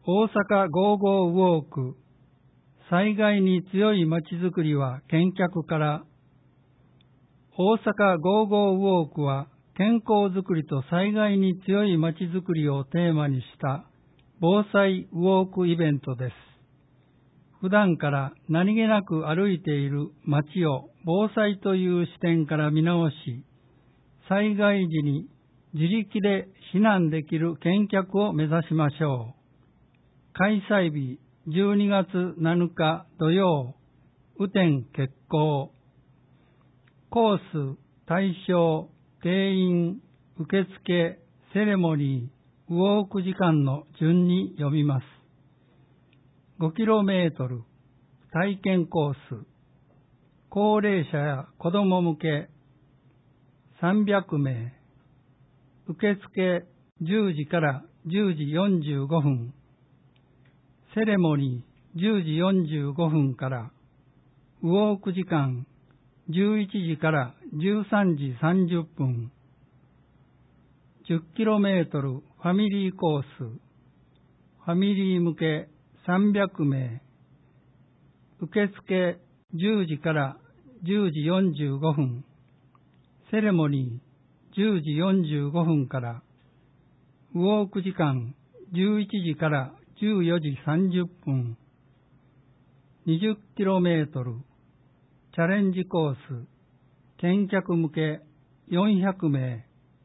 大阪55ウォーク、災害に強いまちづくりは健脚から。大阪55ウォークは健康づくりと災害に強いまちづくりをテーマにした防災ウォークイベントです。普段から何気なく歩いている街を防災という視点から見直し、災害時に自力で避難できる健脚を目指しましょう。開催日12月7日土曜、雨天決行。コース、対象、定員、受付、セレモニー、ウォーク時間の順に読みます。5km、体験コース、高齢者や子ども向け、300名、受付10時から10時45分、セレモニー10時45分から、ウォーク時間11時から13時30分、10km ファミリーコース、ファミリー向け300名、受付10時から10時45分、セレモニー10時45分から、ウォーク時間11時から14時30分、20km、チャレンジコース、健脚向け400名、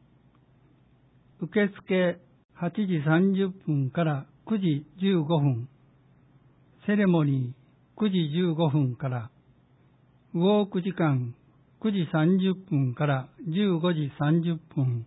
受付8時30分から9時15分、セレモニー9時15分から、ウォーク時間9時30分から15時30分。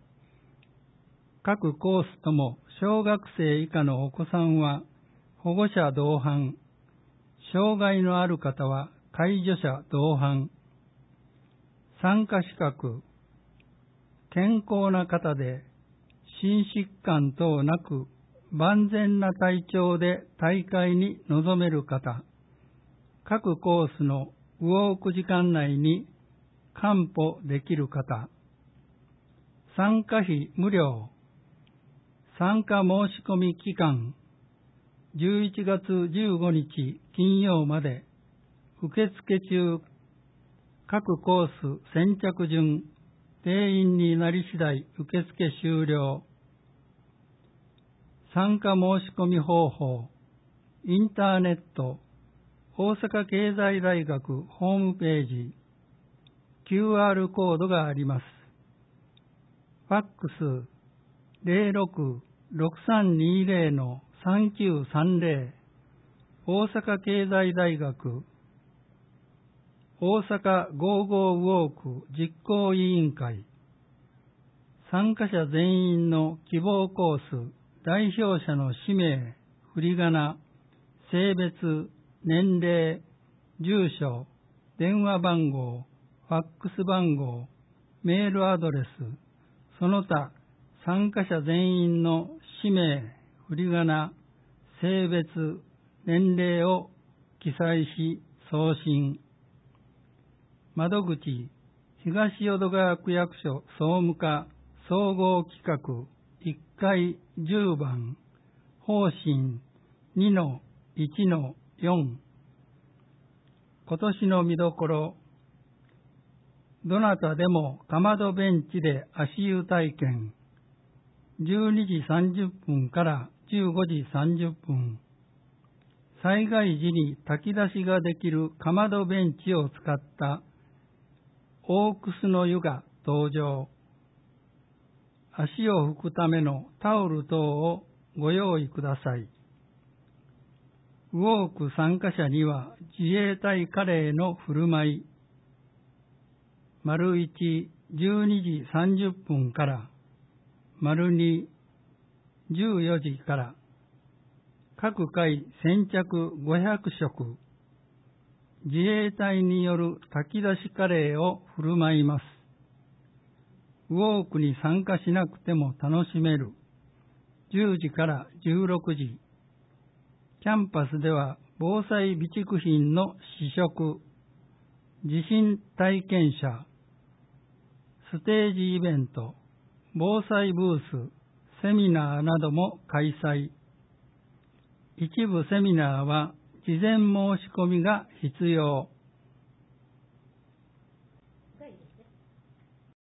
各コースとも小学生以下のお子さんは保護者同伴、障害のある方は介助者同伴。参加資格、健康な方で心疾患等なく万全な体調で大会に臨める方、各コースのウォーク時間内に完歩できる方、参加費無料、参加申し込み期間、11月15日金曜まで、受付中、各コース先着順、定員になり次第受付終了。参加申し込み方法、インターネット、大阪経済大学ホームページ、QR コードがあります。ファックス06-6320-3930、大阪経済大学大阪55ウォーク実行委員会。参加者全員の希望コース、代表者の氏名、振り仮名、性別、年齢、住所、電話番号、ファックス番号、メールアドレス、その他参加者全員の氏名、振り仮名、性別、年齢を記載し送信。窓口、東淀川区役所総務課総合企画1階10番、方針 2-1-4。今年の見どころ、どなたでもかまどベンチで足湯体験、12時30分から15時30分。災害時に炊き出しができるかまどベンチを使ったオークスの湯が登場。足を拭くためのタオル等をご用意ください。ウォーク参加者には自衛隊カレーの振る舞い。丸1、12時30分から、丸2、14時から、各回先着500食、自衛隊による炊き出しカレーを振る舞います。ウォークに参加しなくても楽しめる。10時から16時。キャンパスでは防災備蓄品の試食、地震体験者、ステージイベント、防災ブース、セミナーなども開催。 一部セミナーは事前申し込みが必要。